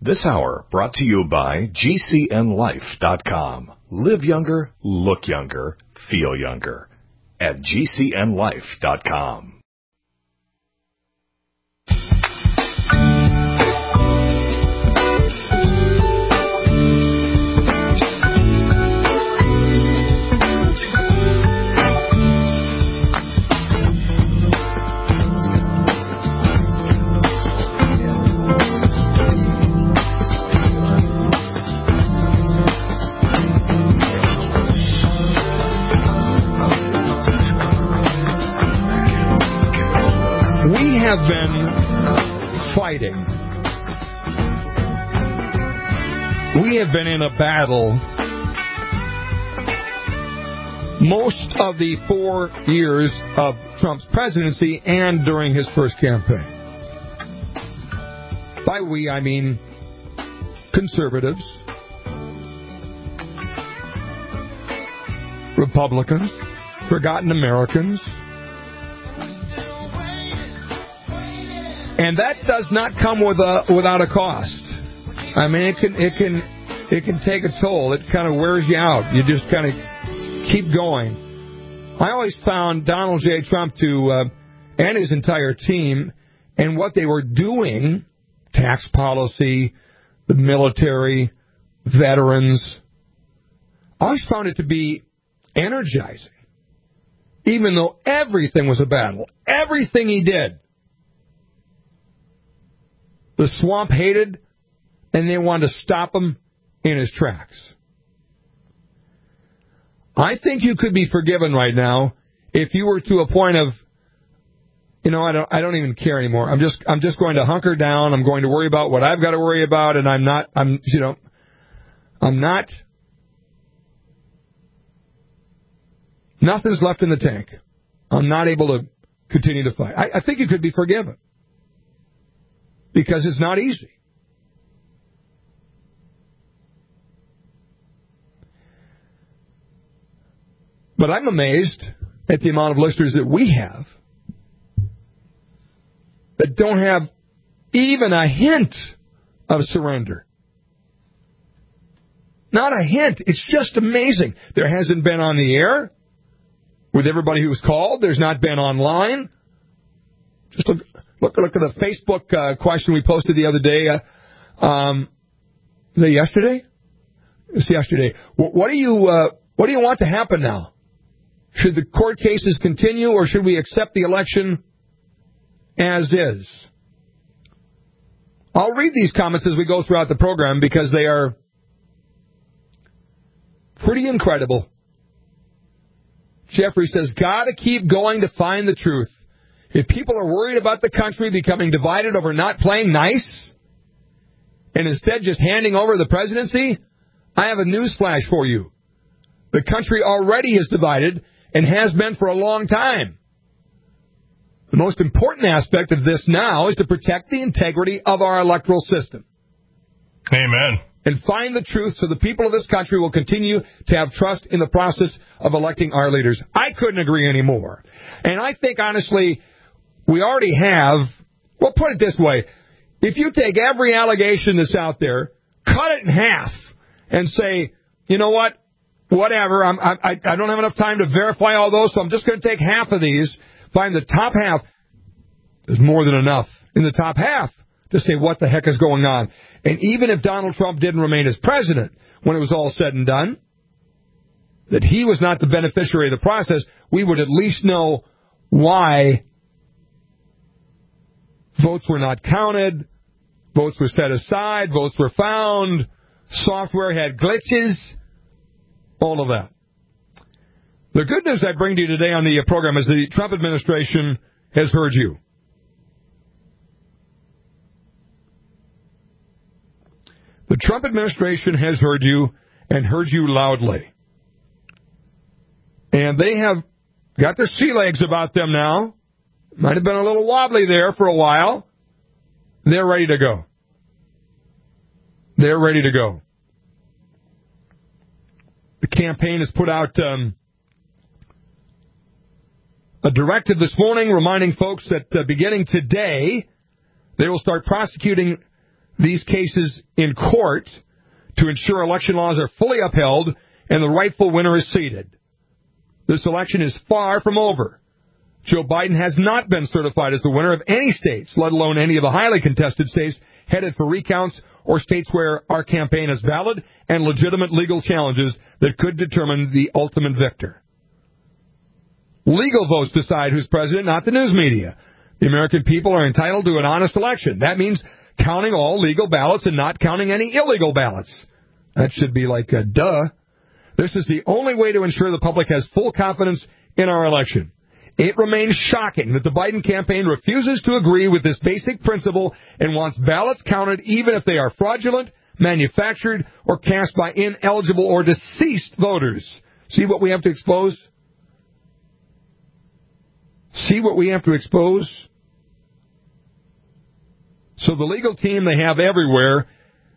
This hour brought to you by GCNLife.com. Live younger, look younger, feel younger at GCNLife.com. Have been fighting. We have been in a battle most of the 4 years of Trump's presidency and during his first campaign. By we, I mean conservatives, Republicans, forgotten Americans. And that does not come without a cost. I mean, it can take a toll. It kind of wears you out. You just kind of keep going. I always found Donald J. Trump and his entire team and what they were doing, tax policy, the military, veterans, I always found it to be energizing. Even though everything was a battle, everything he did. The swamp hated, and they wanted to stop him in his tracks. I think you could be forgiven right now if you were to a point of, I don't even care anymore. I'm just going to hunker down. I'm going to worry about what I've got to worry about, and I'm not. Nothing's left in the tank. I'm not able to continue to fight. I think you could be forgiven. Because it's not easy. But I'm amazed at the amount of listeners that we have that don't have even a hint of surrender. Not a hint. It's just amazing. There hasn't been on the air with everybody who was called. There's not been online. Just Look at the Facebook question we posted the other day. Was it yesterday? It's yesterday. What do you want to happen now? Should the court cases continue, or should we accept the election as is? I'll read these comments as we go throughout the program because they are pretty incredible. Jeffrey says, "Gotta keep going to find the truth. If people are worried about the country becoming divided over not playing nice and instead just handing over the presidency, I have a newsflash for you. The country already is divided and has been for a long time. The most important aspect of this now is to protect the integrity of our electoral system. Amen. And find the truth so the people of this country will continue to have trust in the process of electing our leaders." I couldn't agree anymore. And I think, honestly, we already have, well, put it this way. If you take every allegation that's out there, cut it in half, and say, you know what, whatever, I don't have enough time to verify all those, so I'm just going to take half of these, find the top half. There's more than enough in the top half to say what the heck is going on. And even if Donald Trump didn't remain as president when it was all said and done, that he was not the beneficiary of the process, we would at least know why votes were not counted, votes were set aside, votes were found, software had glitches, all of that. The good news I bring to you today on the program is the Trump administration has heard you. The Trump administration has heard you and heard you loudly. And they have got their sea legs about them now. Might have been a little wobbly there for a while. They're ready to go. They're ready to go. The campaign has put out a directive this morning reminding folks that beginning today, they will start prosecuting these cases in court to ensure election laws are fully upheld and the rightful winner is seated. This election is far from over. Joe Biden has not been certified as the winner of any states, let alone any of the highly contested states headed for recounts or states where our campaign has valid and legitimate legal challenges that could determine the ultimate victor. Legal votes decide who's president, not the news media. The American people are entitled to an honest election. That means counting all legal ballots and not counting any illegal ballots. That should be like a duh. This is the only way to ensure the public has full confidence in our election. It remains shocking that the Biden campaign refuses to agree with this basic principle and wants ballots counted even if they are fraudulent, manufactured, or cast by ineligible or deceased voters. See what we have to expose? See what we have to expose? So the legal team they have everywhere,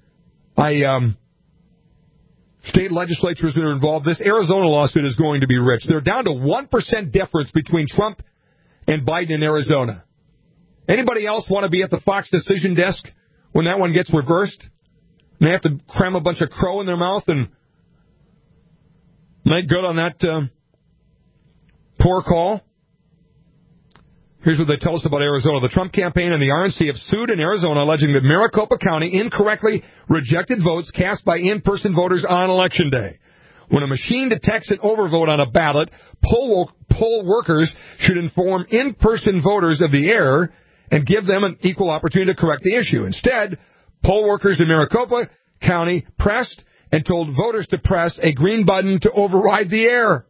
state legislatures that are involved, this Arizona lawsuit is going to be rich. They're down to 1% difference between Trump and Biden in Arizona. Anybody else want to be at the Fox decision desk when that one gets reversed? And they have to cram a bunch of crow in their mouth and make good on that poor call? Here's what they tell us about Arizona. The Trump campaign and the RNC have sued in Arizona, alleging that Maricopa County incorrectly rejected votes cast by in-person voters on Election Day. When a machine detects an overvote on a ballot, poll workers should inform in-person voters of the error and give them an equal opportunity to correct the issue. Instead, poll workers in Maricopa County pressed and told voters to press a green button to override the error.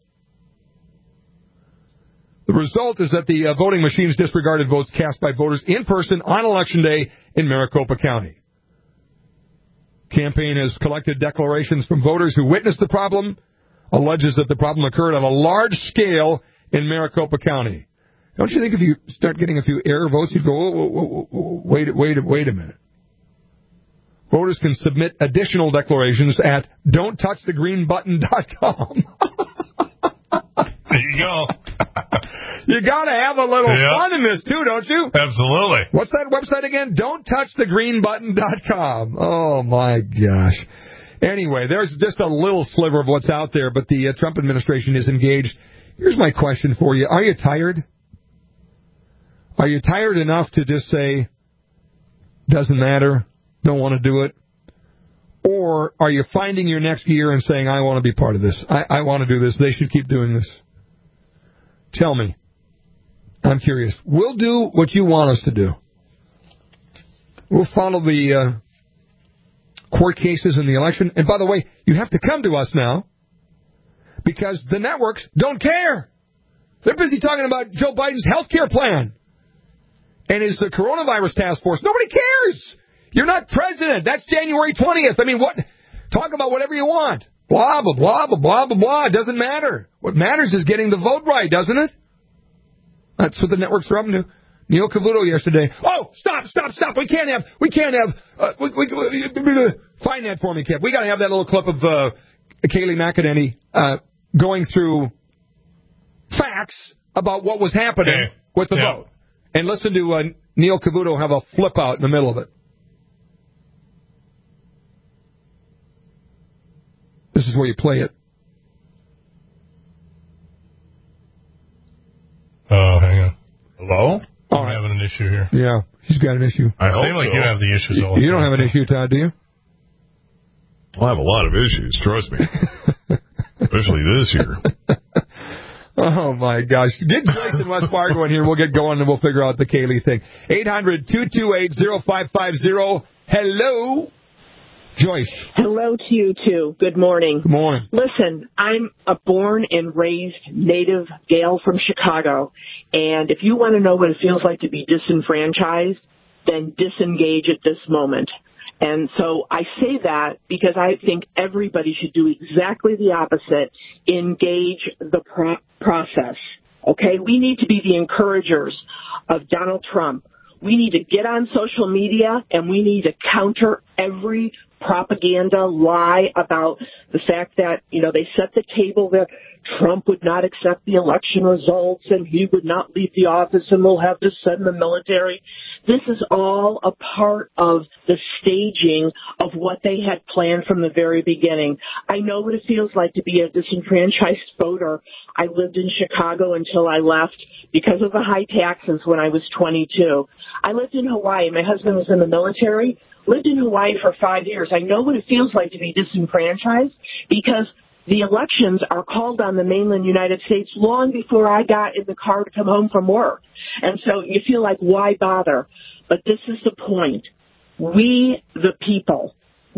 The result is that the voting machines disregarded votes cast by voters in person on Election Day in Maricopa County. Campaign has collected declarations from voters who witnessed the problem, alleges that the problem occurred on a large scale in Maricopa County. Don't you think if you start getting a few error votes, you'd go, wait a minute. Voters can submit additional declarations at don'ttouchthegreenbutton.com. There you go. You got to have a little fun in this, too, don't you? Absolutely. What's that website again? Don'ttouchthegreenbutton.com. Oh, my gosh. Anyway, there's just a little sliver of what's out there, but the Trump administration is engaged. Here's my question for you. Are you tired? Are you tired enough to just say, doesn't matter, don't want to do it? Or are you finding your next year and saying, I want to be part of this. I want to do this. They should keep doing this. Tell me. I'm curious. We'll do what you want us to do. We'll follow the court cases in the election. And by the way, you have to come to us now because the networks don't care. They're busy talking about Joe Biden's health care plan and his coronavirus task force. Nobody cares. You're not president. That's January 20th. I mean, what? Talk about whatever you want. Blah, blah, blah, blah, blah, blah, blah. It doesn't matter. What matters is getting the vote right, doesn't it? That's what the networks are up to. Neil Cavuto yesterday. Oh, stop. We can't have, find that for me, Kev. We got to have that little clip of Kayleigh McEnany going through facts about what was happening with the vote. And listen to Neil Cavuto have a flip out in the middle of it. This is where you play it. Oh, hang on. Hello? I'm having an issue here. Yeah, he's got an issue. I seem like you have the issues all the time. You don't have an issue, Todd, do you? Well, I have a lot of issues, trust me. Especially this year. Oh, my gosh. Get Joyce in West Fargo in here. We'll get going and we'll figure out the Kayleigh thing. 800-228-0550. Hello? Joyce. Hello to you, too. Good morning. Good morning. Listen, I'm a born and raised native Gael from Chicago, and if you want to know what it feels like to be disenfranchised, then disengage at this moment. And so I say that because I think everybody should do exactly the opposite, engage the process. Okay? We need to be the encouragers of Donald Trump. We need to get on social media, and we need to counter every propaganda lie about the fact that, they set the table that Trump would not accept the election results and he would not leave the office and we'll have to send the military. This is all a part of the staging of what they had planned from the very beginning. I know what it feels like to be a disenfranchised voter. I lived in Chicago until I left because of the high taxes when I was 22. I lived in Hawaii. My husband was in the military. Lived in Hawaii for 5 years. I know what it feels like to be disenfranchised because the elections are called on the mainland United States long before I got in the car to come home from work. And so you feel like, why bother? But this is the point. We, the people,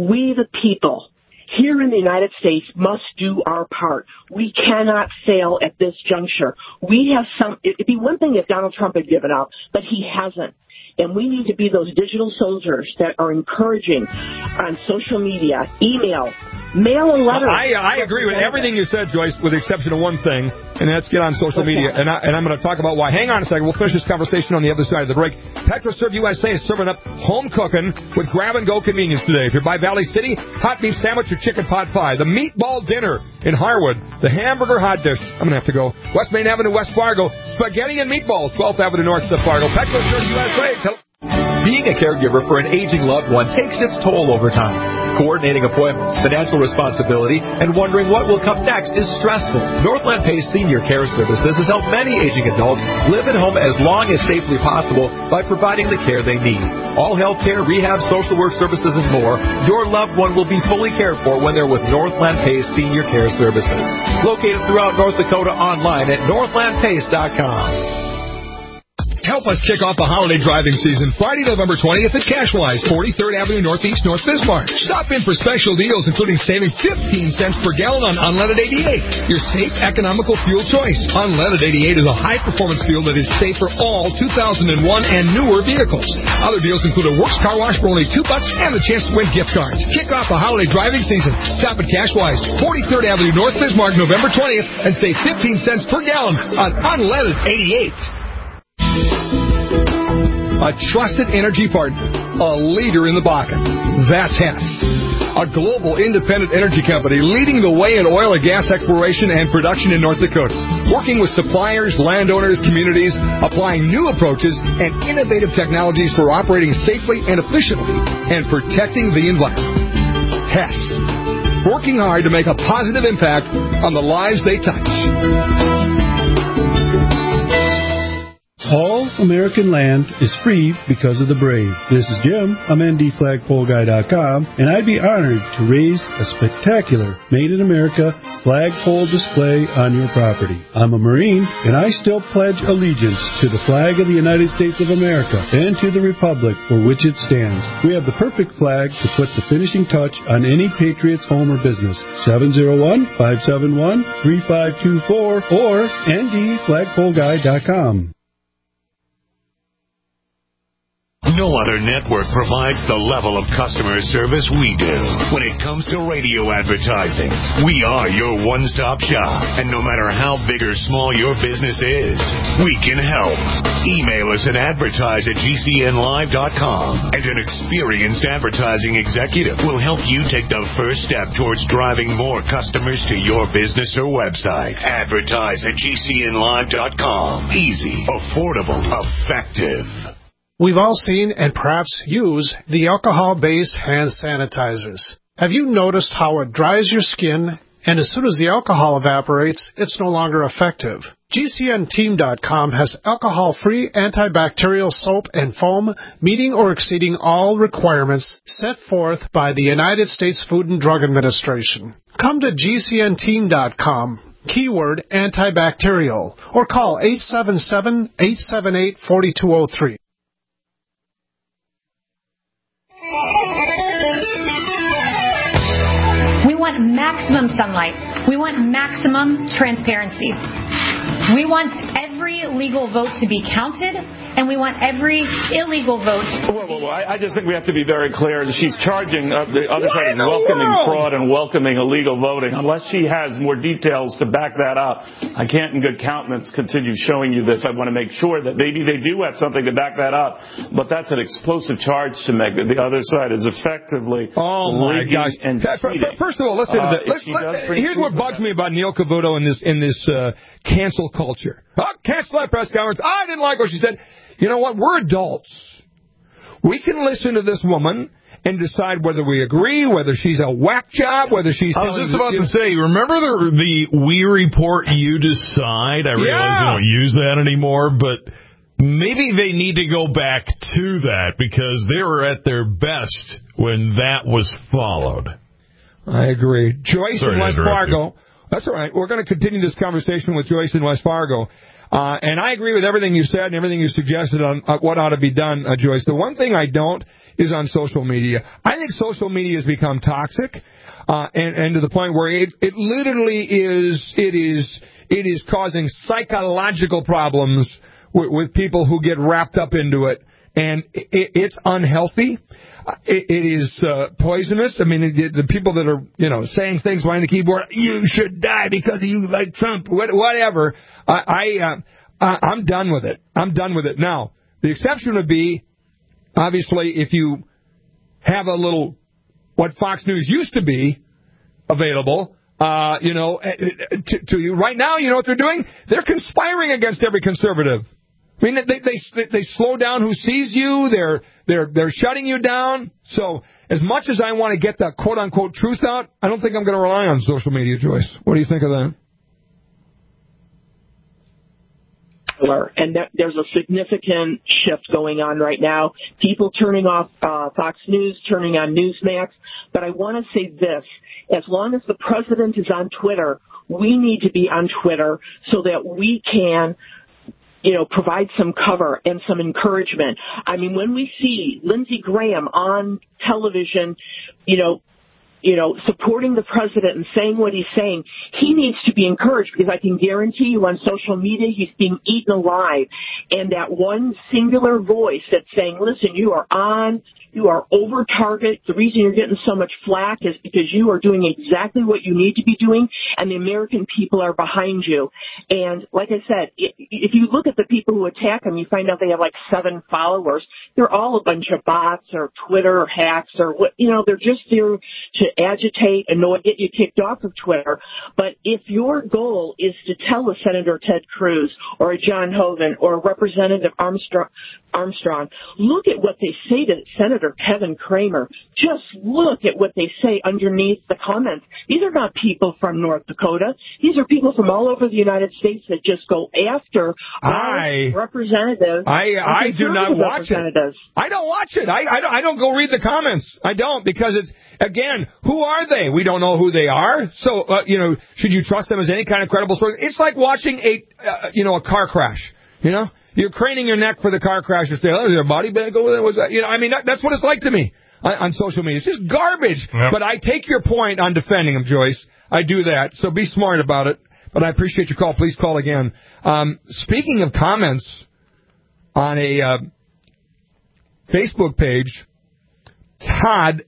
here in the United States must do our part. We cannot fail at this juncture. It'd be one thing if Donald Trump had given up, but he hasn't. And we need to be those digital soldiers that are encouraging on social media, email, mail a letter. I agree with everything you said, Joyce, with the exception of one thing, and that's get on social media. And I'm going to talk about why. Hang on a second. We'll finish this conversation on the other side of the break. PetroServe USA is serving up home cooking with grab-and-go convenience today. If you're by Valley City, hot beef sandwich or chicken pot pie. The meatball dinner in Harwood. The hamburger hot dish. I'm going to have to go. West Main Avenue, West Fargo. Spaghetti and meatballs, 12th Avenue North, Fargo. PetroServe USA. Being a caregiver for an aging loved one takes its toll over time. Coordinating appointments, financial responsibility, and wondering what will come next is stressful. Northland Pace Senior Care Services has helped many aging adults live at home as long as safely possible by providing the care they need. All health care, rehab, social work services, and more, your loved one will be fully cared for when they're with Northland Pace Senior Care Services. Located throughout North Dakota online at northlandpace.com. Help us kick off the holiday driving season Friday, November 20th at Cashwise, 43rd Avenue Northeast, North Bismarck. Stop in for special deals, including saving 15 cents per gallon on unleaded 88, your safe, economical fuel choice. Unleaded 88 is a high-performance fuel that is safe for all 2001 and newer vehicles. Other deals include a Works car wash for only $2 and the chance to win gift cards. Kick off the holiday driving season. Stop at Cashwise, 43rd Avenue North Bismarck, November 20th, and save 15 cents per gallon on unleaded 88. A trusted energy partner, a leader in the Bakken. That's Hess, a global independent energy company leading the way in oil and gas exploration and production in North Dakota, working with suppliers, landowners, communities, applying new approaches and innovative technologies for operating safely and efficiently and protecting the environment. Hess, working hard to make a positive impact on the lives they touch. All American land is free because of the brave. This is Jim. I'm NDFlagpoleGuy.com, and I'd be honored to raise a spectacular Made in America flagpole display on your property. I'm a Marine, and I still pledge allegiance to the flag of the United States of America and to the Republic for which it stands. We have the perfect flag to put the finishing touch on any Patriot's home or business. 701-571-3524 or NDFlagpoleGuy.com. No other network provides the level of customer service we do. When it comes to radio advertising, we are your one-stop shop. And no matter how big or small your business is, we can help. Email us at advertise@gcnlive.com, and an experienced advertising executive will help you take the first step towards driving more customers to your business or website. Advertise@gcnlive.com. Easy, affordable, effective. We've all seen and perhaps use the alcohol-based hand sanitizers. Have you noticed how it dries your skin, and as soon as the alcohol evaporates, it's no longer effective? GCNteam.com has alcohol-free antibacterial soap and foam meeting or exceeding all requirements set forth by the United States Food and Drug Administration. Come to GCNteam.com. Keyword antibacterial, or call 877-878-4203. We want maximum sunlight. We want maximum transparency. We want every legal vote to be counted and we want every illegal vote. Well, I just think we have to be very clear. She's charging the other side of welcoming fraud and welcoming illegal voting. Unless she has more details to back that up, I can't in good countenance continue showing you this. I want to make sure that maybe they do have something to back that up, but that's an explosive charge to make. That the other side is effectively and First of all, listen to this. Here's what bugs me about Neil Cavuto in this cancel culture. Cancel that press conference. I didn't like what she said. You know what? We're adults. We can listen to this woman and decide whether we agree, whether she's a whack job, whether she's... I was just about to say, remember the We Report, You Decide? I realize we don't use that anymore, but maybe they need to go back to that because they were at their best when that was followed. I agree. Joyce in West Fargo. That's all right. We're going to continue this conversation with Joyce in West Fargo. And I agree with everything you said and everything you suggested on what ought to be done, Joyce. The one thing I don't is on social media. I think social media has become toxic, and to the point where it literally is causing psychological problems with people who get wrapped up into it. And it's unhealthy. It is poisonous. I mean, the people that are, saying things behind the keyboard, you should die because you like Trump, whatever. I'm done with it. I'm done with it. Now, the exception would be, obviously, if you have a little, what Fox News used to be available, to you. Right now, you know what they're doing? They're conspiring against every conservative. I mean, they slow down who sees you. They're shutting you down. So as much as I want to get the quote unquote truth out, I don't think I'm going to rely on social media, Joyce. What do you think of that? And there's a significant shift going on right now. People turning off Fox News, turning on Newsmax. But I want to say this. As long as the president is on Twitter, we need to be on Twitter so that we can provide some cover and some encouragement. I mean, when we see Lindsey Graham on television, supporting the president and saying what he's saying, he needs to be encouraged because I can guarantee you on social media he's being eaten alive. And that one singular voice that's saying, listen, you are over target. The reason you're getting so much flack is because you are doing exactly what you need to be doing, and the American people are behind you. And like I said, if you look at the people who attack him, you find out they have like 7 followers. They're all a bunch of bots or Twitter hacks or what, they're just there to agitate, annoy, get you kicked off of Twitter. But if your goal is to tell a Senator Ted Cruz or a John Hoeven or a Representative Armstrong, look at what they say to Senator Kevin Cramer. Just look at what they say underneath the comments. These are not people from North Dakota. These are people from all over the United States that just go after representatives. I do not watch it. I don't watch it. I don't go read the comments. I don't, because it's, again, who are they? We don't know who they are. So, should you trust them as any kind of credible source? It's like watching a car crash, You're craning your neck for the car crash to say, oh, is there a body bag over there? What's that? That's what it's like to me on social media. It's just garbage. Yep. But I take your point on defending him, Joyce. I do that. So be smart about it. But I appreciate your call. Please call again. Speaking of comments on a Facebook page, Todd,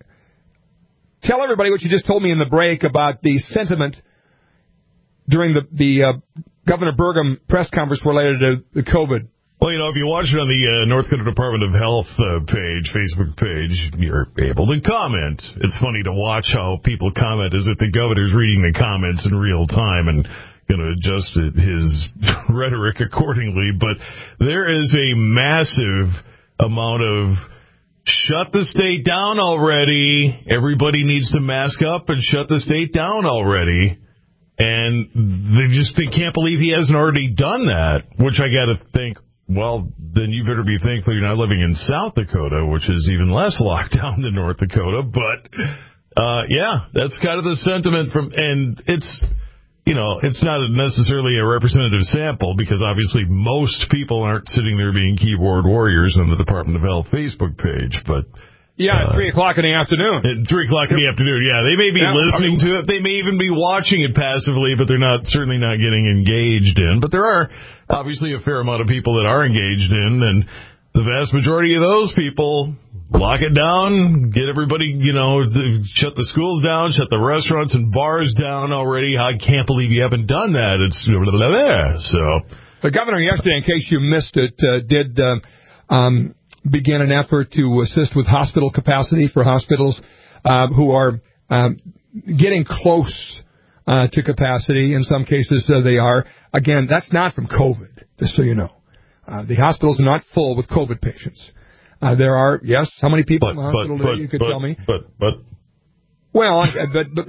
tell everybody what you just told me in the break about the sentiment during the Governor Burgum press conference related to the COVID. Well, if you watch it on the North Dakota Department of Health Facebook page, you're able to comment. It's funny to watch how people comment as if the governor's reading the comments in real time and going to adjust his rhetoric accordingly. But there is a massive amount of shut the state down already. Everybody needs to mask up and shut the state down already. And they can't believe he hasn't already done that, which I got to think, well, then you better be thankful you're not living in South Dakota, which is even less locked down than North Dakota. But, that's kind of the sentiment and it's, it's not necessarily a representative sample because obviously most people aren't sitting there being keyboard warriors on the Department of Health Facebook page, but Yeah, at 3 o'clock in the afternoon. At 3 o'clock in the afternoon, yeah. They may be listening to it. They may even be watching it passively, but they're certainly not getting engaged in. But there are obviously a fair amount of people that are engaged in, and the vast majority of those people lock it down, get everybody, shut the schools down, shut the restaurants and bars down already. I can't believe you haven't done that. It's blah, blah, blah, blah. So the governor yesterday, in case you missed it, did begin an effort to assist with hospital capacity for hospitals who are getting close to capacity. In some cases, they are. Again, that's not from COVID, just so you know. The hospitals are not full with COVID patients. There are, yes, how many people in the hospital today, you could tell me? Well, but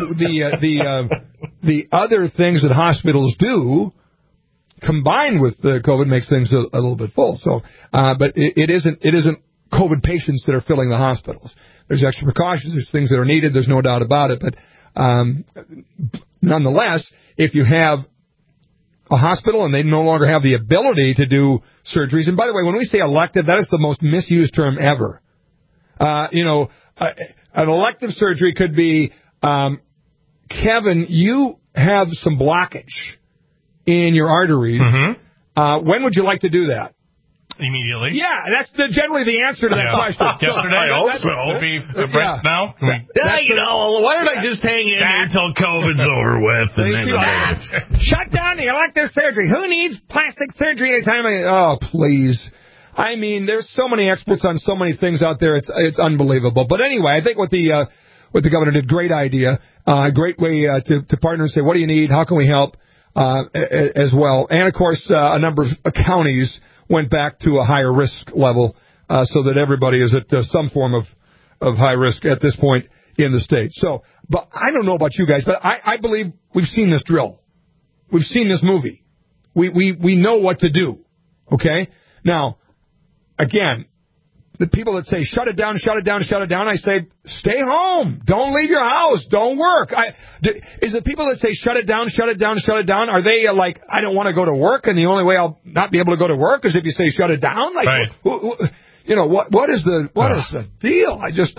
the other things that hospitals do, combined with the COVID, makes things a little bit full. So, but it isn't COVID patients that are filling the hospitals. There's extra precautions. There's things that are needed. There's no doubt about it. But nonetheless, if you have a hospital and they no longer have the ability to do surgeries, and by the way, when we say elective, that is the most misused term ever. An elective surgery could be, Kevin, you have some blockage in your arteries. Mm-hmm. When would you like to do that? Immediately. Yeah, that's generally the answer to that question. Yesterday, I hope so. Right now? Why don't I just hang in here until COVID's over with? And then shut down the elective surgery. Who needs plastic surgery anytime? Oh, please. I mean, there's so many experts on so many things out there. It's unbelievable. But anyway, I think what the governor did, great idea, great way to partner and say, what do you need? How can we help? As well. And of course, a number of counties went back to a higher risk level, so that everybody is at some form of high risk at this point in the state. So, but I don't know about you guys, but I believe we've seen this drill. We've seen this movie. We know what to do. Okay? Now, again, the people that say, shut it down, shut it down, shut it down, I say, stay home. Don't leave your house. Don't work. Is it people that say, shut it down, shut it down, shut it down? Are they like, I don't want to go to work, and the only way I'll not be able to go to work is if you say, shut it down? Like, right. What is the deal? I just,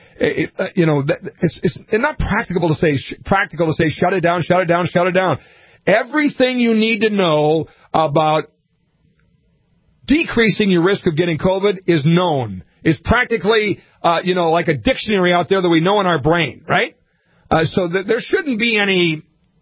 it's not practical to say, shut it down, shut it down, shut it down. Everything you need to know about decreasing your risk of getting COVID is known. It's practically, like a dictionary out there that we know in our brain, right? So there shouldn't be any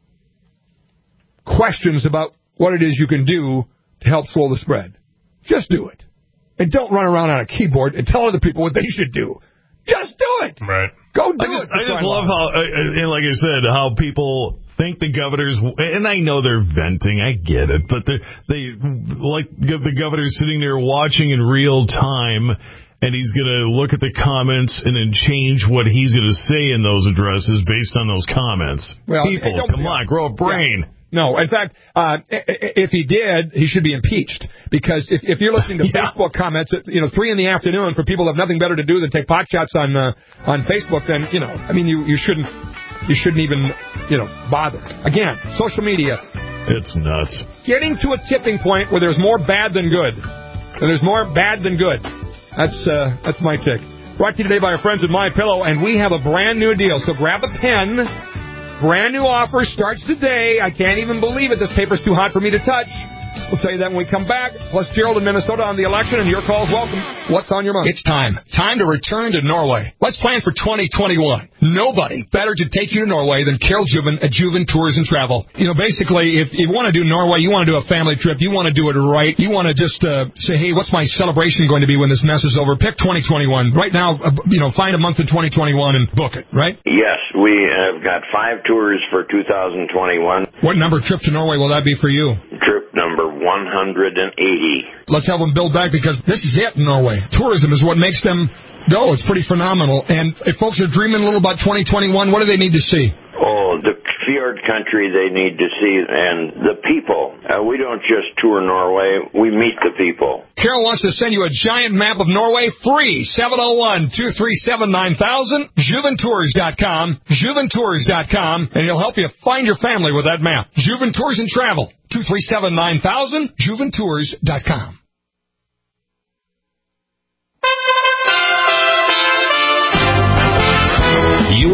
questions about what it is you can do to help slow the spread. Just do it. And don't run around on a keyboard and tell other people what they should do. Just do it. Right. Go do it. I just love how, and like I said, how people think the governor's, and I know they're venting, I get it, but they like the governor's sitting there watching in real time, and he's going to look at the comments and then change what he's going to say in those addresses based on those comments. Well, people, come on, grow a brain. Yeah. No, in fact, if he did, he should be impeached. Because if you're listening to Facebook comments at 3 in the afternoon for people who have nothing better to do than take pot shots on Facebook, then you shouldn't even bother. Again, social media. It's nuts. Getting to a tipping point where there's more bad than good. And there's more bad than good. That's my take. Brought to you today by our friends at MyPillow, and we have a brand new deal. So grab a pen. Brand new offer starts today. I can't even believe it. This paper's too hot for me to touch. We'll tell you that when we come back. Plus Gerald in Minnesota on the election, and your call's welcome. What's on your mind? It's time. Time to return to Norway. Let's plan for 2021. Nobody better to take you to Norway than Carol Juven at Juven Tours and Travel. Basically, if you want to do Norway, you want to do a family trip, you want to do it right, you want to just say, hey, what's my celebration going to be when this mess is over? Pick 2021. Right now, find a month in 2021 and book it, right? Yes, we have got 5 tours for 2021. What number trip to Norway will that be for you? Trip number 180. Let's help them build back, because this is it in Norway. Tourism is what makes them go. It's pretty phenomenal. And if folks are dreaming a little about 2021, what do they need to see? Oh, the fjord country they need to see, and the people. We don't just tour Norway, we meet the people. Carol wants to send you a giant map of Norway free. 701-237-9000, juventours.com, juventours.com, and he'll help you find your family with that map. Juven Tours and Travel, 237-9000, juventours.com.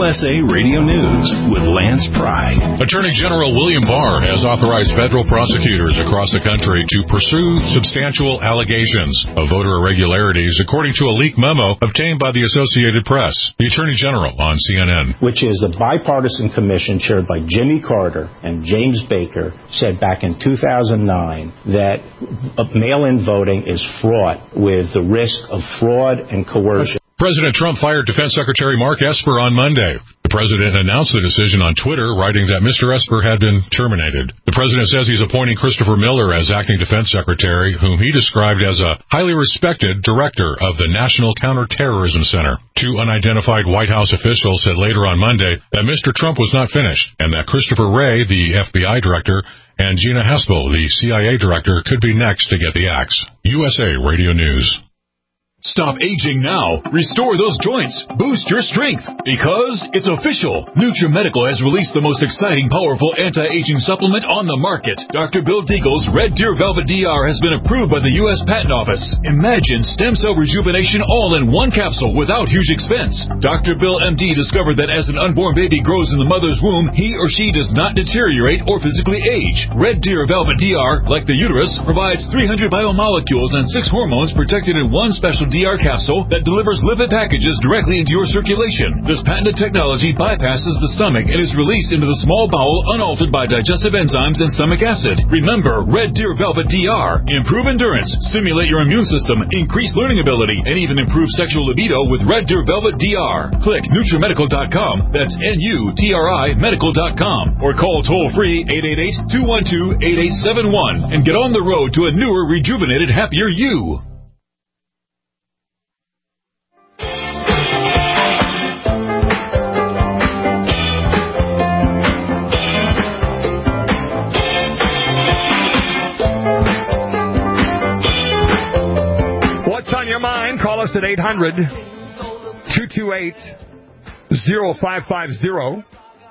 USA Radio News with Lance Pry. Attorney General William Barr has authorized federal prosecutors across the country to pursue substantial allegations of voter irregularities, according to a leaked memo obtained by the Associated Press. The Attorney General on CNN. Which is a bipartisan commission chaired by Jimmy Carter and James Baker, said back in 2009 that mail-in voting is fraught with the risk of fraud and coercion. President Trump fired Defense Secretary Mark Esper on Monday. The president announced the decision on Twitter, writing that Mr. Esper had been terminated. The president says he's appointing Christopher Miller as acting defense secretary, whom he described as a highly respected director of the National Counterterrorism Center. Two unidentified White House officials said later on Monday that Mr. Trump was not finished, and that Christopher Wray, the FBI director, and Gina Haspel, the CIA director, could be next to get the axe. USA Radio News. Stop aging now. Restore those joints. Boost your strength. Because it's official. NutriMedical has released the most exciting, powerful anti-aging supplement on the market. Dr. Bill Deagle's Red Deer Velvet DR has been approved by the U.S. Patent Office. Imagine stem cell rejuvenation all in one capsule without huge expense. Dr. Bill MD discovered that as an unborn baby grows in the mother's womb, he or she does not deteriorate or physically age. Red Deer Velvet DR, like the uterus, provides 300 biomolecules and 6 hormones protected in one special DR capsule that delivers lipid packages directly into your circulation. This patented technology bypasses the stomach and is released into the small bowel unaltered by digestive enzymes and stomach acid. Remember, Red Deer Velvet DR. Improve endurance, stimulate your immune system, increase learning ability, and even improve sexual libido with Red Deer Velvet DR. Click NutriMedical.com, that's NUTRI Medical.com, or call toll-free 888-212-8871 and get on the road to a newer, rejuvenated, happier you. What's on your mind? Call us at 800-228-0550,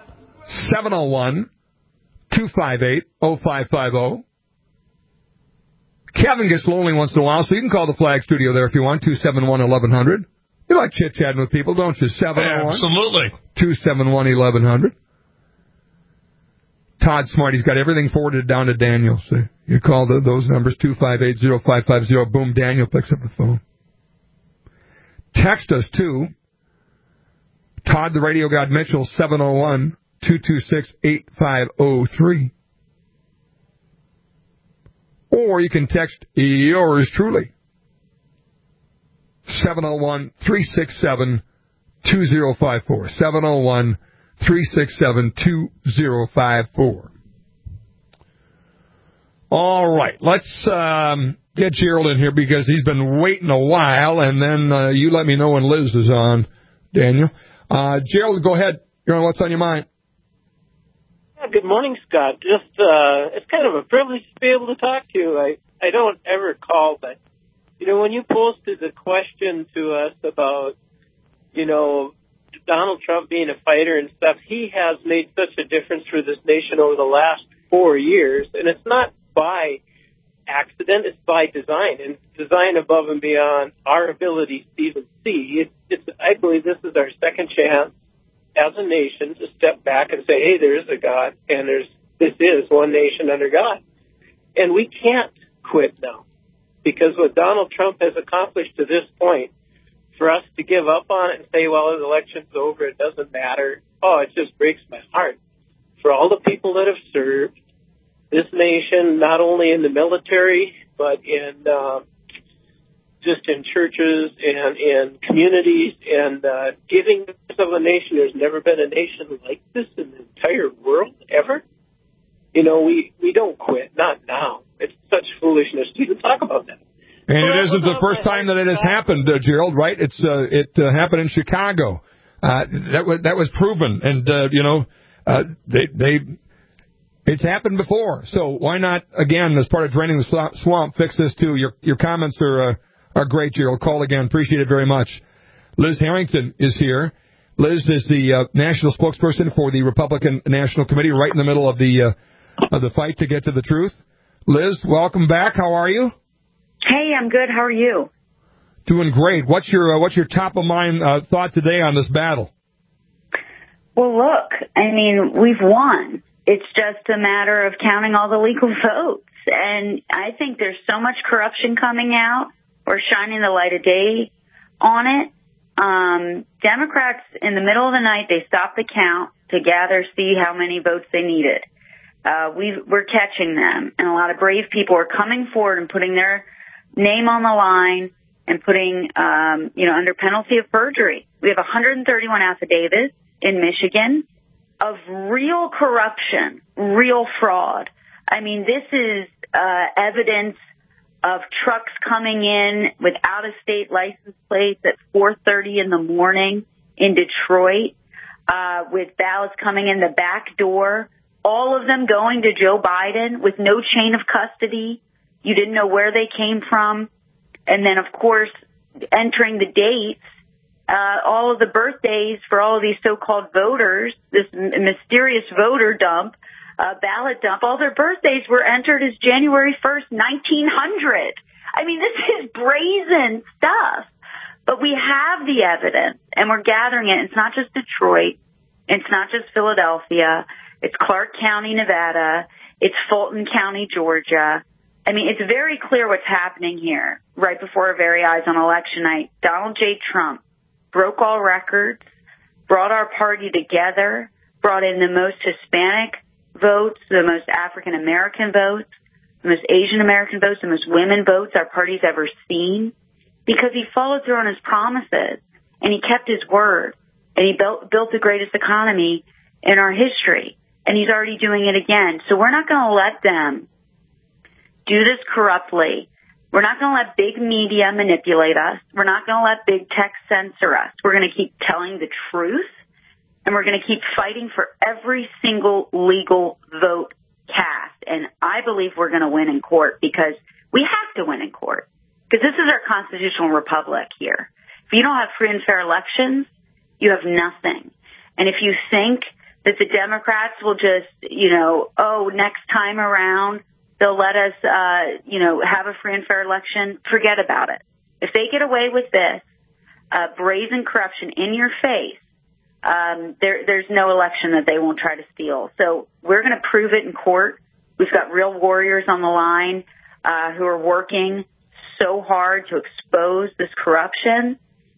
701-258-0550. Kevin gets lonely once in a while, so you can call the Flag Studio there if you want, 271-1100. You like chit-chatting with people, don't you? 701. Absolutely. 271-1100. Todd Smart, he's got everything forwarded down to Daniel. So you call those numbers, 258-0550. Boom, Daniel picks up the phone. Text us, too. Todd, the Radio God Mitchell, 701-226-8503. Or you can text yours truly, 701-367-2054. 701-367-2054. All right, let's get Gerald in here because he's been waiting a while, and then you let me know when Liz is on, Daniel. Gerald, go ahead. You're on What's on Your Mind. Good morning, Scott. Just it's kind of a privilege to be able to talk to you. I don't ever call, but, when you posted the question to us about, Donald Trump being a fighter and stuff, he has made such a difference for this nation over the last 4 years, and it's not by accident, it's by design, and design above and beyond our ability to even see. I believe this is our second chance as a nation to step back and say, hey, there is a God, and this is one nation under God. And we can't quit now, because what Donald Trump has accomplished to this point, for us to give up on it and say, well, the election's over, it doesn't matter, it just breaks my heart. For all the people that have served this nation, not only in the military, but in just in churches and in communities and giving of a nation. There's never been a nation like this in the entire world, ever. We don't quit, not now. It's such foolishness to even talk about that. And it isn't the first time that it has happened, Gerald, right? It happened in Chicago. That was proven, and it's happened before. So why not again, as part of draining the swamp, fix this too? Your comments are great, Gerald. Call again, appreciate it very much. Liz Harrington is here. Liz is the national spokesperson for the Republican National Committee, right in the middle of the fight to get to the truth. Liz, welcome back. How are you? Hey, I'm good. How are you? Doing great. What's your top of mind thought today on this battle? Well, look, I mean, we've won. It's just a matter of counting all the legal votes. And I think there's so much corruption coming out. We're shining the light of day on it. Democrats, in the middle of the night, they stopped the count to see how many votes they needed. We're catching them. And a lot of brave people are coming forward and putting their name on the line and putting, under penalty of perjury. We have 131 affidavits in Michigan of real corruption, real fraud. I mean, this is evidence of trucks coming in with out-of-state license plates at 4:30 in the morning in Detroit, with ballots coming in the back door, all of them going to Joe Biden with no chain of custody. You didn't know where they came from. And then, of course, entering the dates, all of the birthdays for all of these so-called voters, this mysterious voter dump, ballot dump, all their birthdays were entered as January 1st, 1900. I mean, this is brazen stuff. But we have the evidence, and we're gathering it. It's not just Detroit. It's not just Philadelphia. It's Clark County, Nevada. It's Fulton County, Georgia. I mean, it's very clear what's happening here right before our very eyes on election night. Donald J. Trump broke all records, brought our party together, brought in the most Hispanic votes, the most African American votes, the most Asian American votes, the most women votes our party's ever seen, because he followed through on his promises and he kept his word, and he built the greatest economy in our history, and he's already doing it again. So we're not going to let them do this corruptly. We're not going to let big media manipulate us. We're not going to let big tech censor us. We're going to keep telling the truth, and we're going to keep fighting for every single legal vote cast. And I believe we're going to win in court, because we have to win in court, because this is our constitutional republic here. If you don't have free and fair elections, you have nothing. And if you think that the Democrats will just, next time around they'll let us, have a free and fair election, forget about it. If they get away with this brazen corruption in your face, there's no election that they won't try to steal. So we're going to prove it in court. We've got real warriors on the line who are working so hard to expose this corruption,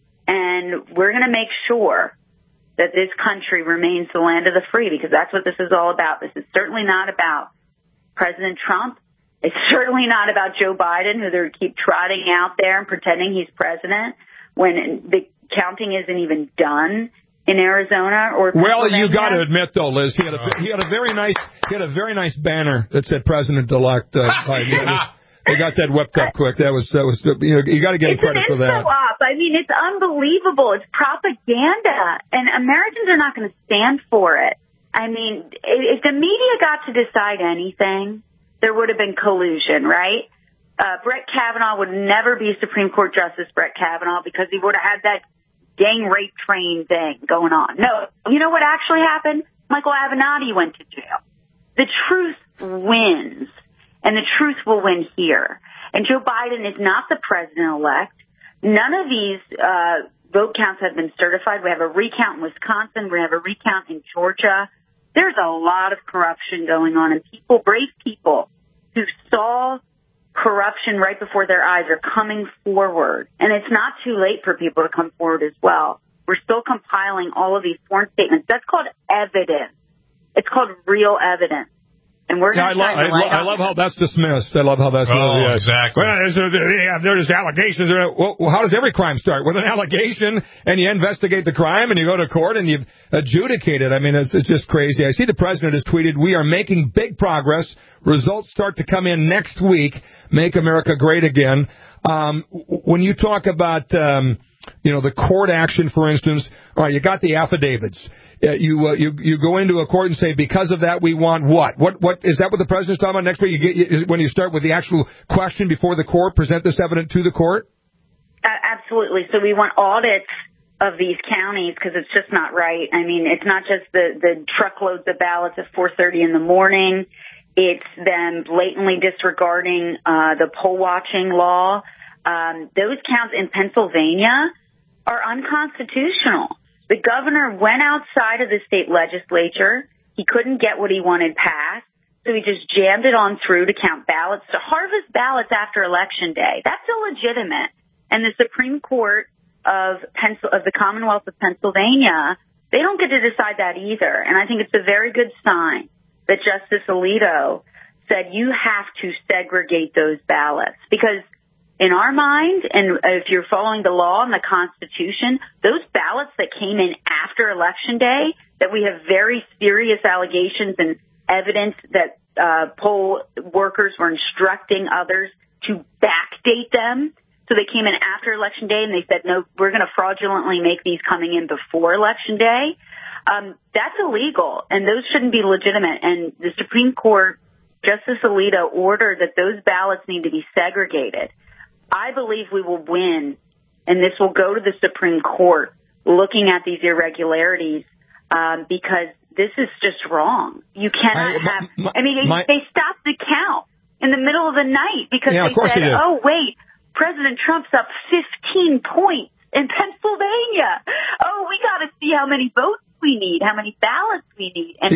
and we're going to make sure that this country remains the land of the free, because that's what this is all about. This is certainly not about President Trump. It's certainly not about Joe Biden, who they keep trotting out there and pretending he's president when the counting isn't even done in Arizona or Well, you got to admit though, Liz, he had a very nice banner that said President-elect Biden. They got that whipped up quick. That was you got to give him credit for that. I mean, it's unbelievable. It's propaganda, and Americans are not going to stand for it. I mean, if the media got to decide anything, there would have been collusion, right? Brett Kavanaugh would never be Supreme Court Justice Brett Kavanaugh, because he would have had that gang rape train thing going on. No, you know what actually happened? Michael Avenatti went to jail. The truth wins, and the truth will win here. And Joe Biden is not the president-elect. None of these vote counts have been certified. We have a recount in Wisconsin. We have a recount in Georgia. There's a lot of corruption going on, and brave people who saw corruption right before their eyes are coming forward. And it's not too late for people to come forward as well. We're still compiling all of these sworn statements. That's called evidence. It's called real evidence. And we're going to I love how that's dismissed. I love how that's exactly. Well, there's allegations. Well, how does every crime start? With an allegation, and you investigate the crime, and you go to court, and you adjudicate it. I mean, it's just crazy. I see the president has tweeted, "We are making big progress. Results start to come in next week. Make America great again." When you talk about, the court action, for instance, all right, you got the affidavits. You go into a court and say, because of that, we want what? What is that what the president's talking about next week? When you start with the actual question before the court, present this evidence to the court? Absolutely. So we want audits of these counties, because it's just not right. I mean, it's not just the truckloads of ballots at 4:30 in the morning. It's them blatantly disregarding the poll watching law. Those counts in Pennsylvania are unconstitutional. The governor went outside of the state legislature. He couldn't get what he wanted passed, so he just jammed it on through to count ballots, to harvest ballots after Election Day. That's illegitimate. And the Supreme Court of the Commonwealth of Pennsylvania, they don't get to decide that either. And I think it's a very good sign that Justice Alito said you have to segregate those ballots. Because in our mind, and if you're following the law and the Constitution, those ballots that came in after Election Day, that we have very serious allegations and evidence that poll workers were instructing others to backdate them. So they came in after Election Day and they said, no, we're going to fraudulently make these coming in before Election Day. That's illegal, and those shouldn't be legitimate. And the Supreme Court, Justice Alito, ordered that those ballots need to be segregated. I believe we will win, and this will go to the Supreme Court looking at these irregularities because this is just wrong. You cannot have – they stopped the count in the middle of the night because they said, oh, wait, President Trump's up 15 points in Pennsylvania. Oh, we got to see how many votes we need, how many ballots we need. And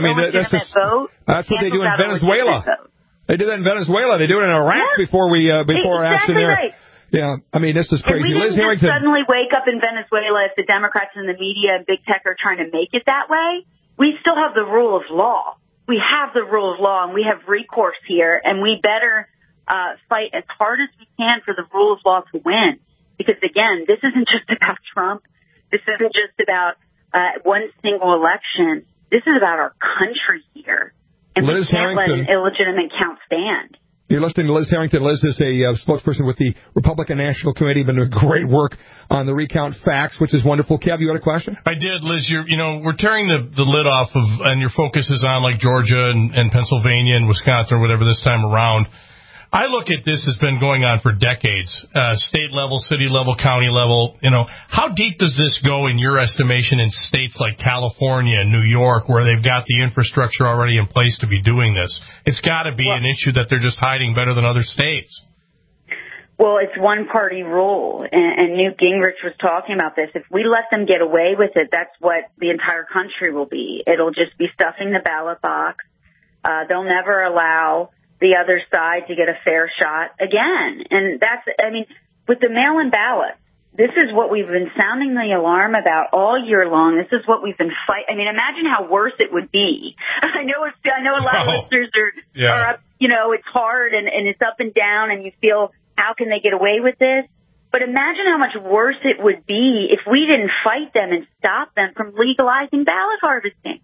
that's what they do in Venezuela. They do that in Venezuela. They do it in Iraq before action there. Right. Yeah, I mean, this is crazy. And we didn't just suddenly wake up in Venezuela if the Democrats and the media and big tech are trying to make it that way. We still have the rule of law. We have the rule of law, and we have recourse here, and we better fight as hard as we can for the rule of law to win. Because, again, this isn't just about Trump. This isn't just about one single election. This is about our country here. And we can't let an illegitimate count stand. You're listening to Liz Harrington. Liz is a spokesperson with the Republican National Committee. Been doing great work on the recount facts, which is wonderful. Kev, you had a question? I did, Liz. We're tearing the lid off of, and your focus is on like Georgia and Pennsylvania and Wisconsin or whatever this time around. I look at this as been going on for decades, state level, city level, county level. How deep does this go in your estimation in states like California and New York where they've got the infrastructure already in place to be doing this? It's got to be an issue that they're just hiding better than other states. Well, it's one-party rule, and Newt Gingrich was talking about this. If we let them get away with it, that's what the entire country will be. It'll just be stuffing the ballot box. They'll never allow the other side to get a fair shot again. And with the mail-in ballots, this is what we've been sounding the alarm about all year long. This is what we've been fighting. Imagine how worse it would be. I know a lot of listeners are up, it's hard and it's up and down and you feel, how can they get away with this? But imagine how much worse it would be if we didn't fight them and stop them from legalizing ballot harvesting.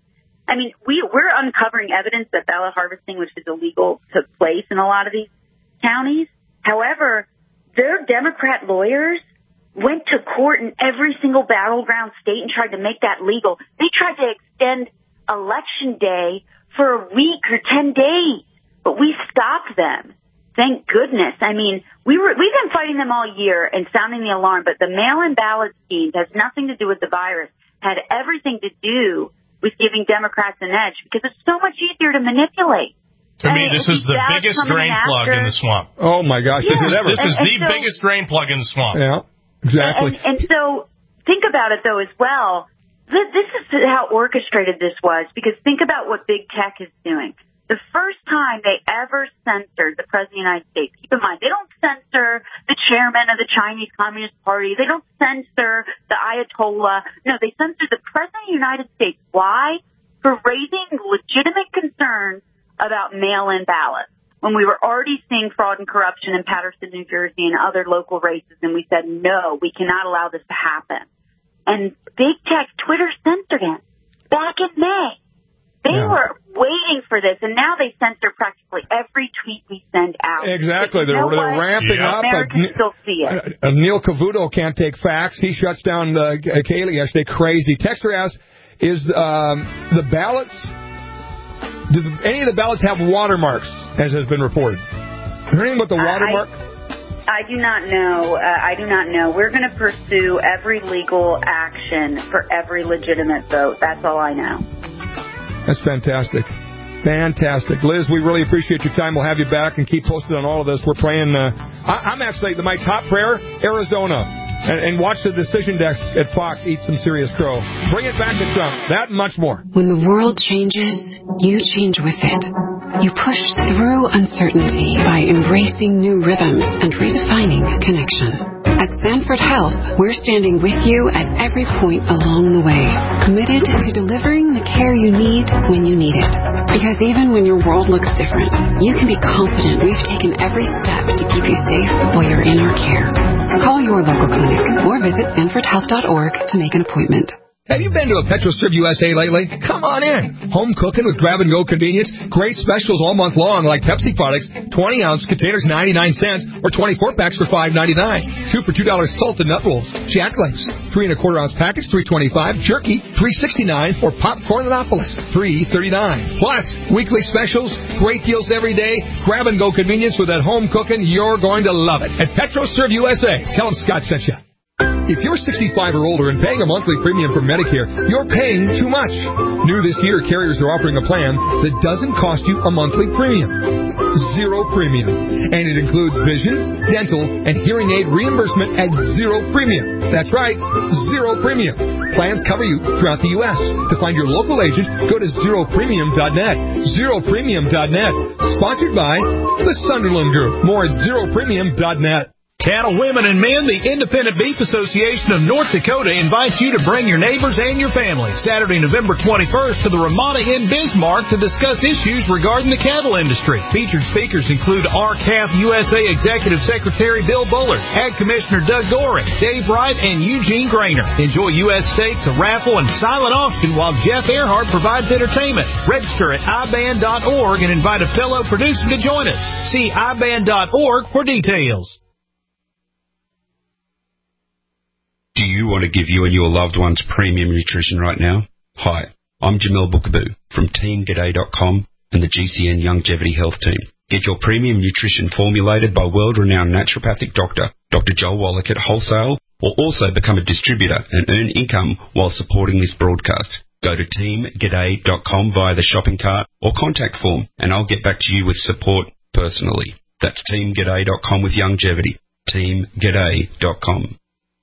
We're uncovering evidence that ballot harvesting, which is illegal, took place in a lot of these counties. However, their Democrat lawyers went to court in every single battleground state and tried to make that legal. They tried to extend Election Day for a week or 10 days, but we stopped them. Thank goodness. We've been fighting them all year and sounding the alarm, but the mail-in ballot schemes has nothing to do with the virus, had everything to do with giving Democrats an edge because it's so much easier to manipulate. To me, this is the biggest drain plug in the swamp. Oh, my gosh. This is the biggest drain plug in the swamp. Yeah, exactly. And so think about it, though, as well. This is how orchestrated this was, because think about what big tech is doing. The first time they ever censored the President of the United States, keep in mind, they don't censor the chairman of the Chinese Communist Party. They don't censor the Ayatollah. No, they censor the President of the United States. Why? For raising legitimate concerns about mail-in ballots. When we were already seeing fraud and corruption in Paterson, New Jersey, and other local races, and we said, no, we cannot allow this to happen. And big tech, Twitter censored him back in May. They were waiting for this, and now they censor practically every tweet we send out. Exactly. They're ramping up. Americans still see it. Neil Cavuto can't take facts. He shuts down Kaylee yesterday. Crazy. Texter asks, is the ballots, do any of the ballots have watermarks, as has been reported? Heard anything about the watermark? I do not know. I do not know. We're going to pursue every legal action for every legitimate vote. That's all I know. That's fantastic. Fantastic. Liz, we really appreciate your time. We'll have you back and keep posted on all of this. We're praying. I'm actually, my top prayer, Arizona. And watch the decision desk at Fox eat some serious crow. Bring it back to Trump. That and much more. When the world changes, you change with it. You push through uncertainty by embracing new rhythms and redefining connection. At Sanford Health, we're standing with you at every point along the way, committed to delivering the care you need when you need it. Because even when your world looks different, you can be confident we've taken every step to keep you safe while you're in our care. Call your local clinic or visit sanfordhealth.org to make an appointment. Have you been to a PetroServe USA lately? Come on in. Home cooking with grab-and-go convenience. Great specials all month long, like Pepsi products, 20-ounce containers, 99 cents, or 24-packs for $5.99. 2 for $2 salted nut rolls. Jack Links, 3 1/4-ounce package, $3.25. Jerky, $3.69, or Popcornopolis, $3.39. Plus, weekly specials, great deals every day, grab-and-go convenience with that home cooking. You're going to love it. At PetroServe USA. Tell them Scott sent you. If you're 65 or older and paying a monthly premium for Medicare, you're paying too much. New this year, carriers are offering a plan that doesn't cost you a monthly premium. Zero premium. And it includes vision, dental, and hearing aid reimbursement at zero premium. That's right, zero premium. Plans cover you throughout the U.S. To find your local agent, go to zeropremium.net. Zeropremium.net. Sponsored by the Sunderland Group. More at zeropremium.net. Cattle Women and Men, the Independent Beef Association of North Dakota invites you to bring your neighbors and your family Saturday, November 21st to the Ramada in Bismarck to discuss issues regarding the cattle industry. Featured speakers include RCAF USA Executive Secretary Bill Bullard, Ag Commissioner Doug Goring, Dave Wright, and Eugene Grainer. Enjoy U.S. steaks, a raffle, and silent auction while Jeff Earhart provides entertainment. Register at iban.org and invite a fellow producer to join us. See iban.org for details. Do you want to give you and your loved ones premium nutrition right now? Hi, I'm Jamel Bookaboo from TeamGaday.com and the GCN Longevity Health Team. Get your premium nutrition formulated by world-renowned naturopathic doctor, Dr. Joel Wallach at Wholesale, or also become a distributor and earn income while supporting this broadcast. Go to TeamGaday.com via the shopping cart or contact form, and I'll get back to you with support personally. That's TeamGaday.com with Longevity. TeamGaday.com.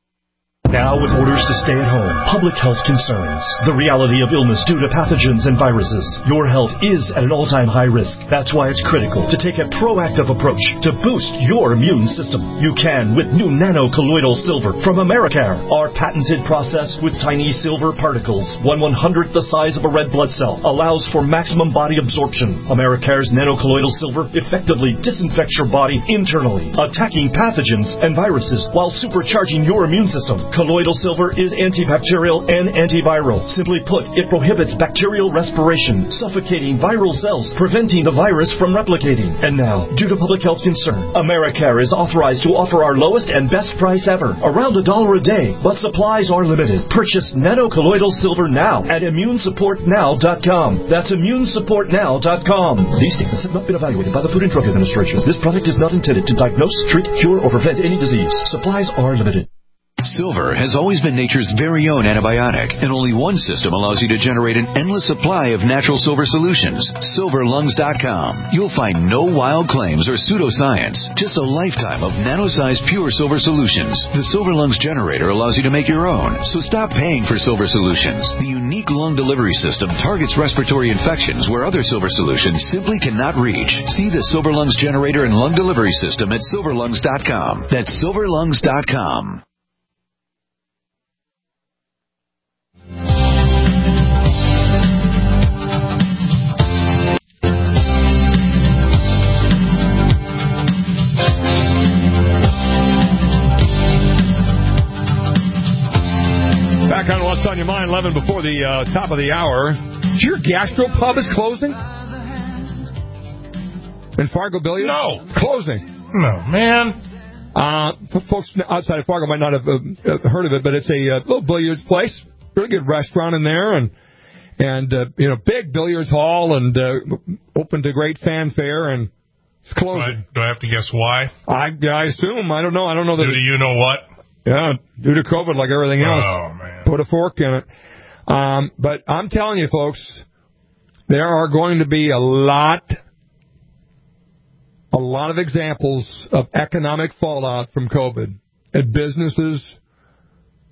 Now, with orders to stay at home, public health concerns, the reality of illness due to pathogens and viruses, your health is at an all-time high risk. That's why it's critical to take a proactive approach to boost your immune system. You can with new nano-colloidal silver from Americare. Our patented process with tiny silver particles, 1/100th the size of a red blood cell, allows for maximum body absorption. Americare's nano-colloidal silver effectively disinfects your body internally, attacking pathogens and viruses while supercharging your immune system. Colloidal silver is antibacterial and antiviral. Simply put, it prohibits bacterial respiration, suffocating viral cells, preventing the virus from replicating. And now, due to public health concern, Americare is authorized to offer our lowest and best price ever, around $1 a day, but supplies are limited. Purchase nano-colloidal silver now at immunesupportnow.com. That's immunesupportnow.com. These statements have not been evaluated by the Food and Drug Administration. This product is not intended to diagnose, treat, cure, or prevent any disease. Supplies are limited. Silver has always been nature's very own antibiotic, and only one system allows you to generate an endless supply of natural silver solutions. SilverLungs.com. You'll find no wild claims or pseudoscience, just a lifetime of nano-sized pure silver solutions. The Silver Lungs generator allows you to make your own, so stop paying for silver solutions. The unique lung delivery system targets respiratory infections where other silver solutions simply cannot reach. See the Silver Lungs generator and lung delivery system at SilverLungs.com. That's SilverLungs.com. Back on What's on Your Mind, 11 before the top of the hour. Your gastropub is closing? In Fargo Billiards? No. Closing. No, man. Folks outside of Fargo might not have heard of it, but it's a little billiards place. Really good restaurant in there, and big billiards hall, and open to great fanfare, and it's closing. Do I have to guess why? I assume. I don't know. That do you know what? Yeah, due to COVID, like everything else. Oh, man. Put a fork in it. But I'm telling you, folks, there are going to be a lot of examples of economic fallout from COVID. And businesses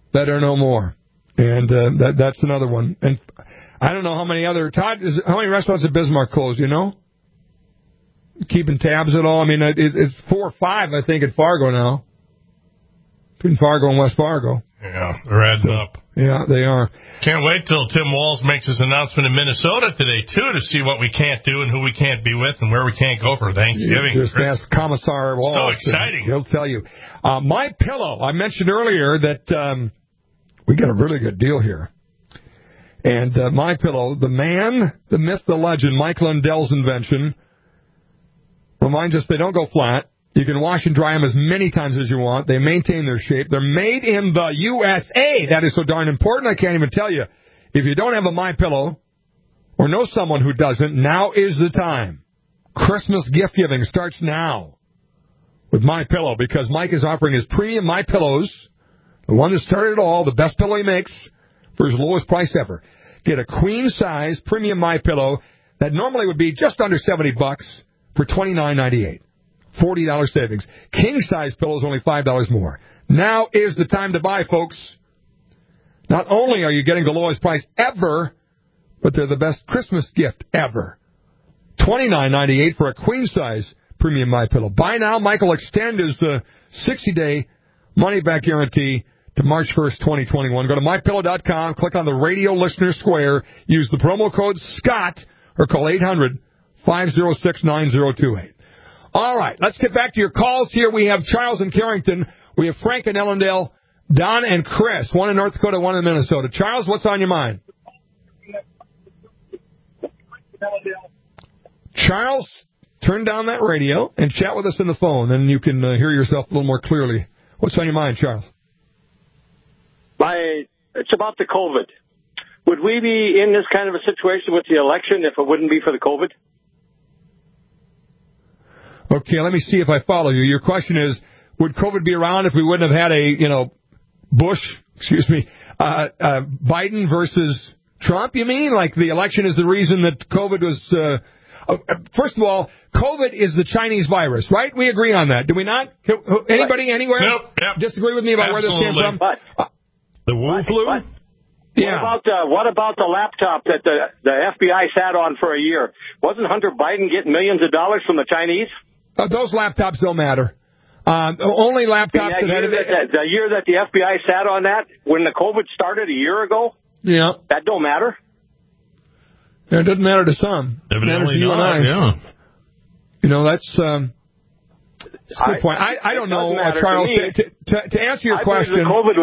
Better know more. And that's another one. And I don't know how many other... Todd, how many restaurants at Bismarck closed, you know? Keeping tabs at all? I mean, it's 4 or 5, I think, at Fargo now. Between Fargo and West Fargo. Yeah, they're adding up. Yeah, they are. Can't wait till Tim Walz makes his announcement in Minnesota today, too, to see what we can't do and who we can't be with and where we can't go for Thanksgiving. Just ask Commissar Walz. So exciting. He'll tell you. My Pillow. I mentioned earlier that we got a really good deal here. And My Pillow, the man, the myth, the legend, Mike Lindell's invention, reminds us they don't go flat. You can wash and dry them as many times as you want. They maintain their shape. They're made in the USA. That is so darn important, I can't even tell you. If you don't have a MyPillow or know someone who doesn't, now is the time. Christmas gift giving starts now with MyPillow because Mike is offering his premium MyPillows, the one that started it all, the best pillow he makes, for his lowest price ever. Get a queen-size premium MyPillow that normally would be just under $70 for $29.98. $40 savings. King-size pillows only $5 more. Now is the time to buy, folks. Not only are you getting the lowest price ever, but they're the best Christmas gift ever. $29.98 for a queen-size premium MyPillow. Buy now. Mike will extend his 60-day money-back guarantee to March 1st, 2021. Go to MyPillow.com, click on the radio listener square, use the promo code SCOTT, or call 800-506-9028. All right, let's get back to your calls here. We have Charles in Carrington. We have Frank in Ellendale, Don and Chris, one in North Dakota, one in Minnesota. Charles, what's on your mind? Charles, turn down that radio and chat with us on the phone, and you can hear yourself a little more clearly. What's on your mind, Charles? It's about the COVID. Would we be in this kind of a situation with the election if it wouldn't be for the COVID? Okay, let me see if I follow you. Your question is, would COVID be around if we wouldn't have had Biden versus Trump, you mean? Like the election is the reason that COVID was... first of all, COVID is the Chinese virus, right? We agree on that. Do we not? Anybody anywhere disagree with me about where this came from? The Wu flu? Yeah. What about the laptop that the FBI sat on for a year? Wasn't Hunter Biden getting millions of dollars from the Chinese? Those laptops don't matter. Only laptops the year that the FBI sat on that, when the COVID started a year ago? Yeah. That don't matter? It doesn't matter to some. It matters to you and I. Yeah. You know, that's a good point. I don't know, Charles, to answer your question.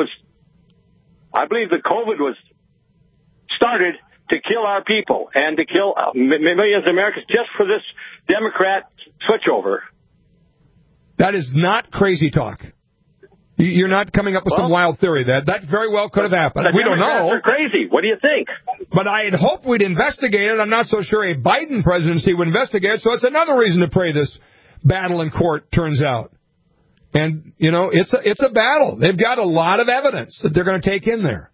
I believe the COVID was started to kill our people and to kill millions of Americans just for this Democrat switchover. That is not crazy talk. You're not coming up with some wild theory. That very well could have happened. We don't know. They're crazy. What do you think? But I'd hope we'd investigate it. I'm not so sure a Biden presidency would investigate it, so it's another reason to pray this battle in court turns out. And, you know, it's a battle. They've got a lot of evidence that they're going to take in there.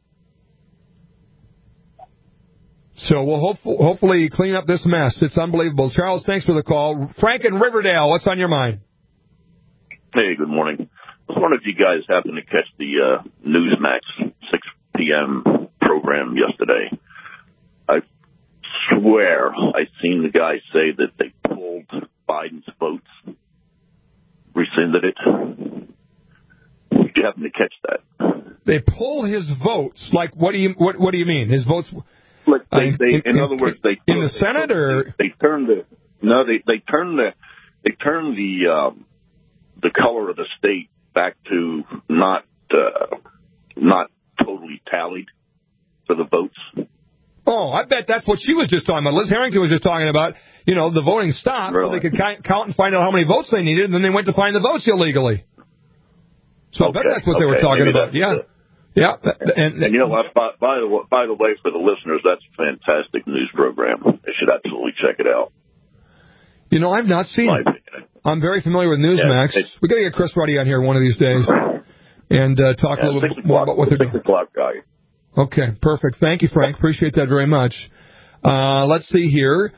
So we'll hopefully clean up this mess. It's unbelievable. Charles, thanks for the call. Frank in Riverdale, what's on your mind? Hey, good morning. I was wondering if you guys happened to catch the Newsmax 6 p.m. program yesterday. I swear I seen the guy say that they pulled Biden's votes, rescinded it. Did you happen to catch that? They pull his votes. Like, what do you mean? His votes? Like in other words, they in the Senate, or they turned the color of the state back to not totally tallied for the votes. Oh, I bet that's what she was just talking about. Liz Harrington was just talking about, you know, the voting stopped so they could count and find out how many votes they needed, and then they went to find the votes illegally. So I bet that's what they were talking about. Yeah. Yeah. And you know what, by the way, for the listeners, that's a fantastic news program. They should absolutely check it out. You know, I've not seen it. I'm very familiar with Newsmax. We got to get Chris Ruddy on here one of these days and talk a little bit more about what they're doing. 6 o'clock guy. Okay, perfect. Thank you, Frank. Appreciate that very much. Let's see here.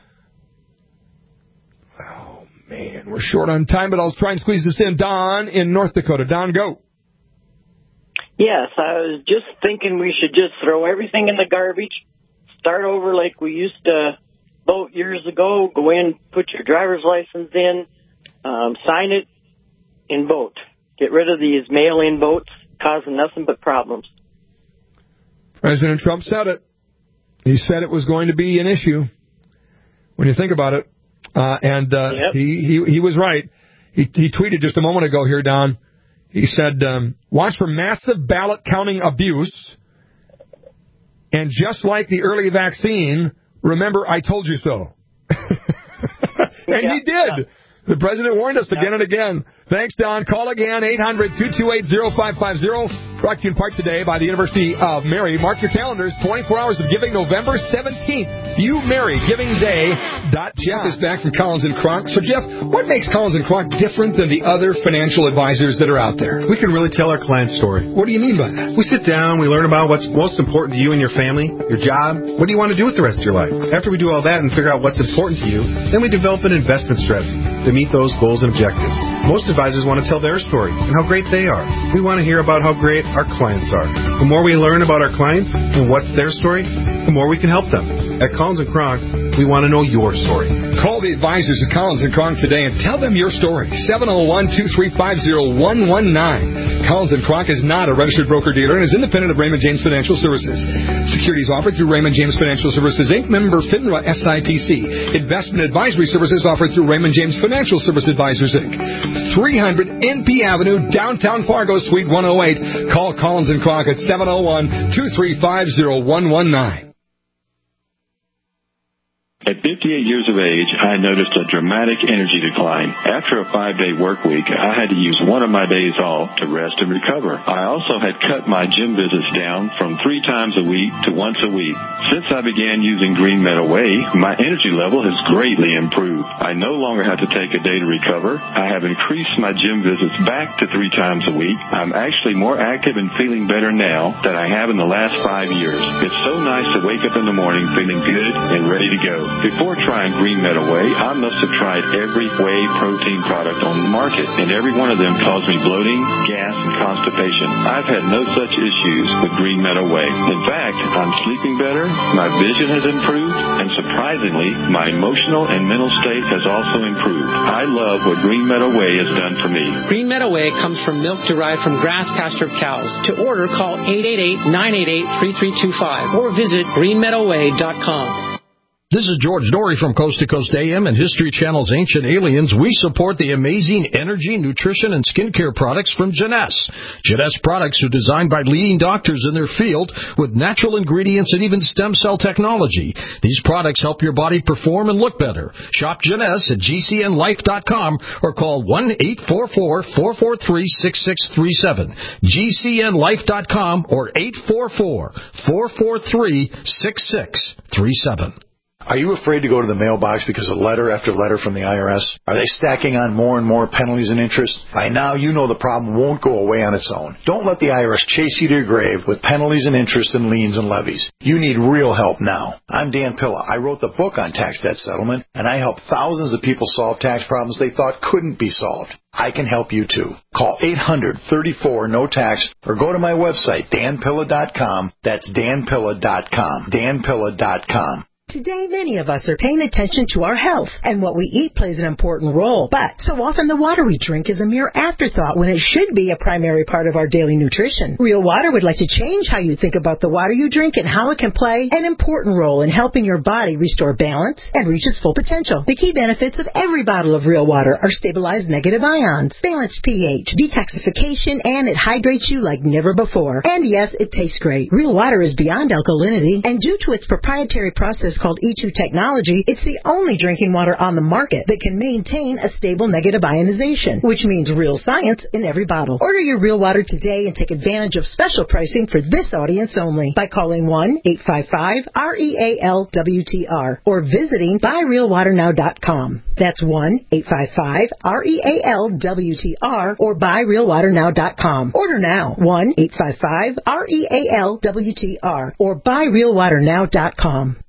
Oh, man, we're short on time, but I'll try and squeeze this in. Don in North Dakota. Don, go. Yes, I was just thinking we should just throw everything in the garbage, start over like we used to vote years ago, go in, put your driver's license in, sign it, and vote. Get rid of these mail-in votes causing nothing but problems. President Trump said it. He said it was going to be an issue when you think about it. Yep. He was right. He tweeted just a moment ago here, Don. He said, watch for massive ballot counting abuse. And just like the early vaccine, remember, I told you so. And he did. Yeah. The president warned us again and again. Thanks, Don. Call again, 800-228-0550. Brought to you in part today by the University of Mary. Mark your calendars, 24 hours of giving, November 17th. YouMaryGivingDay.com. Jeff is back from Collins & Kronk. So, Jeff, what makes Collins & Kronk different than the other financial advisors that are out there? We can really tell our client's story. What do you mean by that? We sit down, we learn about what's most important to you and your family, your job. What do you want to do with the rest of your life? After we do all that and figure out what's important to you, then we develop an investment strategy to meet those goals and objectives. Most advisors want to tell their story and how great they are. We want to hear about how great our clients are. The more we learn about our clients and what's their story, the more we can help them. At Collins & Kronk, we want to know your story. Call the advisors at Collins & Kronk today and tell them your story. 701-235-0119. Collins & Kronk is not a registered broker-dealer and is independent of Raymond James Financial Services. Securities offered through Raymond James Financial Services, Inc., member FINRA SIPC. Investment advisory services offered through Raymond James Financial Service Advisors, Inc. 300 NP Avenue, downtown Fargo, Suite 108. Call Collins & Kronk at 701-235-0119. At 58 years of age, I noticed a dramatic energy decline. After a 5-day work week, I had to use one of my days off to rest and recover. I also had cut my gym visits down from 3 times a week to once a week. Since I began using Green Meadow Way, my energy level has greatly improved. I no longer have to take a day to recover. I have increased my gym visits back to 3 times a week. I'm actually more active and feeling better now than I have in the last 5 years. It's so nice to wake up in the morning feeling good and ready to go. Before trying Green Meadow Way, I must have tried every whey protein product on the market, and every one of them caused me bloating, gas, and constipation. I've had no such issues with Green Meadow Way. In fact, I'm sleeping better, my vision has improved, and surprisingly, my emotional and mental state has also improved. I love what Green Meadow Way has done for me. Green Meadow Way comes from milk derived from grass-pastured cows. To order, call 888-988-3325 or visit greenmeadowway.com. This is George Dory from Coast to Coast AM and History Channel's Ancient Aliens. We support the amazing energy, nutrition, and skincare products from Jeunesse. Jeunesse products are designed by leading doctors in their field with natural ingredients and even stem cell technology. These products help your body perform and look better. Shop Jeunesse at GCNlife.com or call 1-844-443-6637. GCNlife.com or 844-443-6637. Are you afraid to go to the mailbox because of letter after letter from the IRS? Are they stacking on more and more penalties and interest? By now, you know the problem won't go away on its own. Don't let the IRS chase you to your grave with penalties and interest and liens and levies. You need real help now. I'm Dan Pilla. I wrote the book on tax debt settlement, and I help thousands of people solve tax problems they thought couldn't be solved. I can help you too. Call 800-34-NO-TAX or go to my website, danpilla.com. That's danpilla.com. danpilla.com. Today, many of us are paying attention to our health, and what we eat plays an important role. But so often the water we drink is a mere afterthought when it should be a primary part of our daily nutrition. Real Water would like to change how you think about the water you drink and how it can play an important role in helping your body restore balance and reach its full potential. The key benefits of every bottle of Real Water are stabilized negative ions, balanced pH, detoxification, and it hydrates you like never before. And yes, it tastes great. Real Water is beyond alkalinity, and due to its proprietary process called E2 technology, it's the only drinking water on the market that can maintain a stable negative ionization, which means real science in every bottle. Order your Real Water today and take advantage of special pricing for this audience only by calling 1-855-REAL-WTR or visiting buyrealwaternow.com. That's 1-855-REAL-WTR or buyrealwaternow.com. Order now. 1-855-REAL-WTR or buyrealwaternow.com.